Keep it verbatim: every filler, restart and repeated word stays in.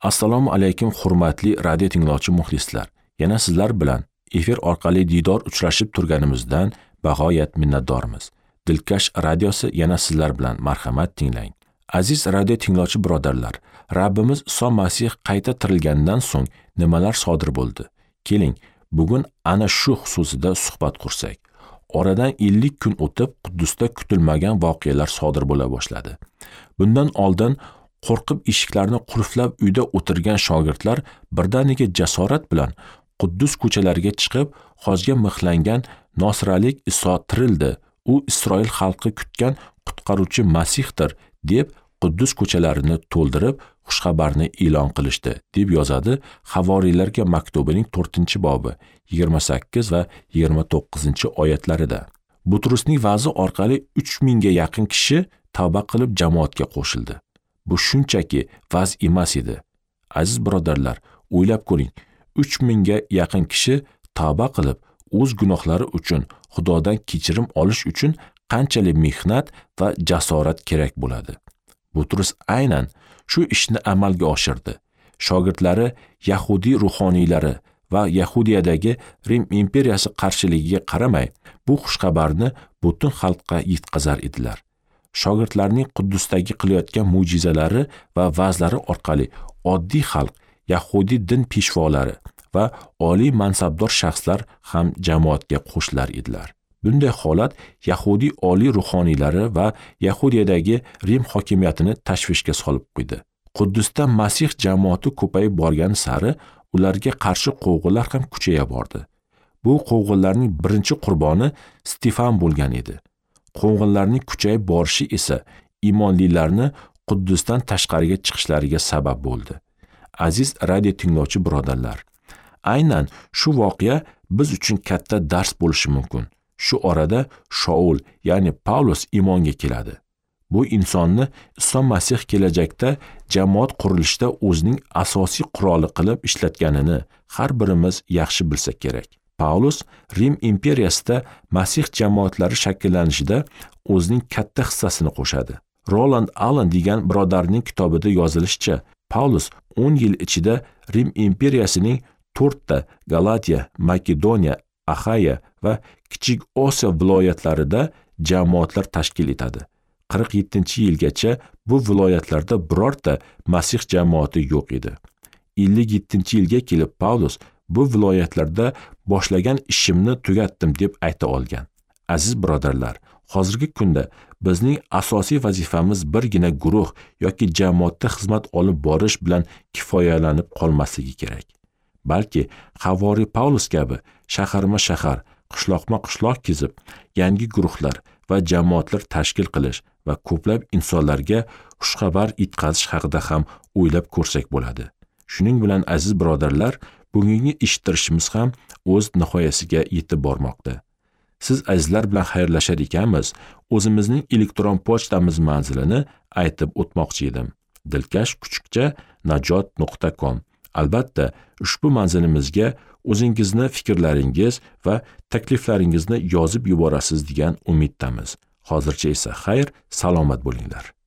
Assalomu alaykum hurmatli radio tinglovchi muxlislar. Yana sizlar bilan efir orqali diydor uchrashib turganimizdan bag'oyat minnatdormiz. Dilkash radiosi yana sizlar bilan marhamat tinglang. Aziz radio tinglovchi birodarlar, Rabbimiz Iso Masih qayta tirilgandan so'ng nimalar sodir bo'ldi? Keling, bugun ana shu xususida suhbat qursak. Oradan ellik kun o'tib Quddusda kutilmagan voqealar sodir bo'la boshladi. Bundan oldin qo'rqib eshiklarni qulflab uyda o'tirgan shogirdlar birdaniga jasorat bilan Quddus ko'chalariga chiqib, hojga mixlangan nosralik Iso tirildi, u Isroil xalqi kutgan qutqaruvchi Masihdir deb Quddus ko'chalarini to'ldirib xushxabarni e'lon qilishdi, deb yozadi Havoriylarga maktubining to'rtinchi bobi yigirma sakkiz va yigirma to'qqizinchi oyatlarida. Butrusning va'zi orqali uch mingga yaqin kishi tavba qilib jamoatga qo'shildi. Bu shunchaki va'z emas edi. Aziz birodarlar, o'ylab ko'ring, uch mingga yaqin kishi tavba qilib, o'z gunohlari uchun Xudodan kechirim olish uchun qanchalik mehnat va jasorat kerak bo'ladi. Butrus aynan shu ishni amalga oshirdi. Shogirdlari Yahudiy ruhoniylari va Yahudiyadagi Rim imperiyasi qarshiligiga qaramay, bu xushxabarni butun xalqqa yetkazar edilar. Shogirdlarning Quddusdagi qilayotgan mo'jizalari va va'zlari orqali oddiy xalq, Yahudi din peshvolari va oliy mansabdor shaxslar ham jamoatga qo'shilar edilar. Bunday holat Yahudi oliy ruhoniylari va Yahudiyadagi Rim hokimiyatini tashvishga solib qo'ydi. Quddusda Masih jamoati ko'payib borgani sari ularga qarshi qo'g'inlar ham kuchaya bordi. Bu qo'g'inlarning birinchi qurboni Stefan bo'lgan edi. Qo'g'inlarning kuchayib borishi esa iymonlilarni Quddusdan tashqariga chiqishlariga sabab bo'ldi. Aziz radio tinglovchi birodarlar, aynan shu voqea biz uchun katta dars bo'lishi mumkin. Shu orada Shaul, ya'ni Pavlus iymonga keladi. Bu insonni Iso Masih kelajakda jamoat qurilishida o'zining asosiy quroli qilib ishlatganini har birimiz yaxshi bilsak kerak. Pavlus Rim imperiyasida Masih jamoatlari shakllanishida o'zining katta hissasini qo'shadi. Roland Allen degan birodarning kitobida yozilishicha, Pavlus o'n yil ichida Rim imperiyasining to'rtta Galatiya, Makedoniya, Axaya va Kichik Osiyo viloyatlarida jamoatlar tashkil etadi. qirq yettinchi yilgacha bu viloyatlarda birorta Masih jamoati yo'q edi. ellik yettinchi yilga kelib Pavlus bu viloyatlarda boshlagan ishimni tugatdim deb ayta olgan. Aziz birodarlar, hozirgi kunda bizning asosiy vazifamiz birgina guruh yoki jamoatda xizmat olib borish bilan kifoyalanib qolmasligi kerak. Balki Havoriy Pavlus kabi shaharma-shahar, qishloqma-qishloq kezib, yangi guruhlar va jamoatlar tashkil qilish va ko'plab insonlarga xushxabar yetkazish haqida ham o'ylab ko'rsak bo'ladi. Shuning bilan aziz birodarlar, bugungi eshittirishimiz ham o'z nihoyasiga yetib bormoqda. Siz azizlar bilan xayrlashar ekanmiz, o'zimizning elektron pochtamiz manzilini aytib o'tmoqchi edim. dilkash kuchukcha najot nuqta com. Albatta, ushbu manzilimizga o'zingizni fikrlaringiz va takliflaringizni yozib yuborasiz degan umiddamiz. Hozircha esa xayr, salomat bo'linglar.